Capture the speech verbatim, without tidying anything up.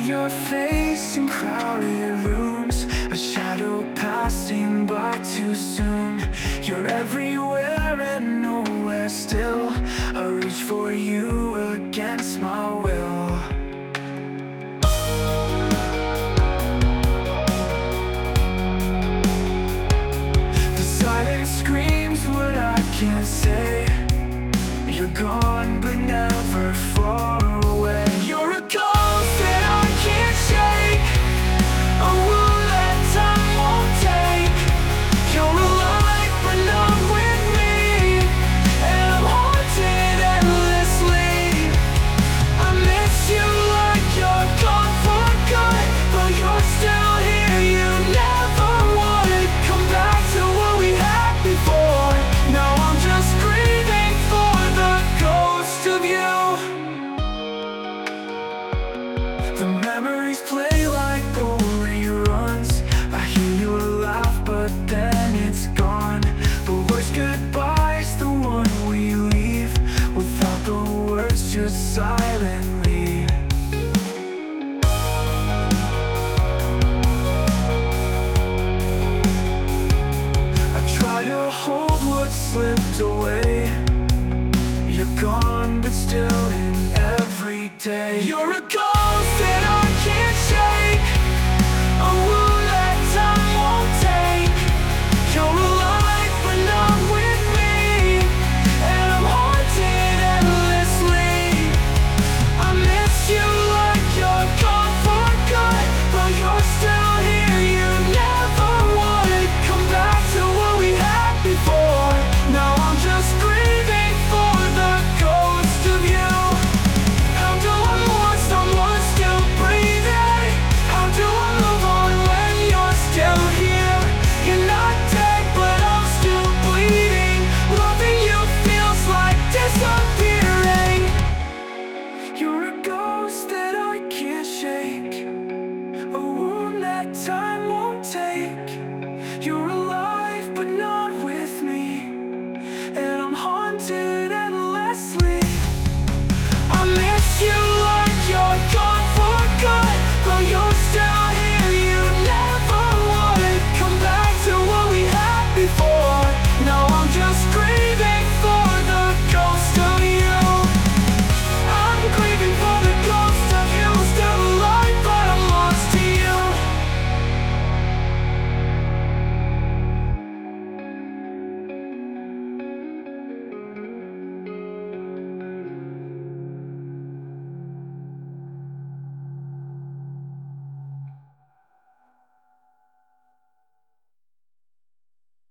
your face in crowded rooms, a shadow passing by too soon. You're everywhere and nowhere still. I reach for you against my will. The silence screams what I can't say. You're gone but never far away. You're a ghost that I can't shake, a wound that time won't take. You're alive but not with me, and I'm haunted endlessly. I miss you like you're gone for good, but you're still here. You never would come back to what we had before. Now I'm just grieving for the ghost of you. The memories play like old reruns. I hear your laugh but then it's gone. The worst goodbye's the one we leave, without the words, just silently. I try to hold what slipped away. You're gone but still in every day. You're a ghost that I can't shake, a wound that time won't take. You're alive but not with me, and I'm haunted endlessly. I miss you like you're gone for good, but you're still here. You never would come back to what we had before. Now I'm just grieving for the ghost of you. How do I want someone still breathing? How do I move on when you're still here? You're not dead but I'm still bleeding. Loving you feels like disappearing. You're a ghost that I can't shake, a wound that time won't take.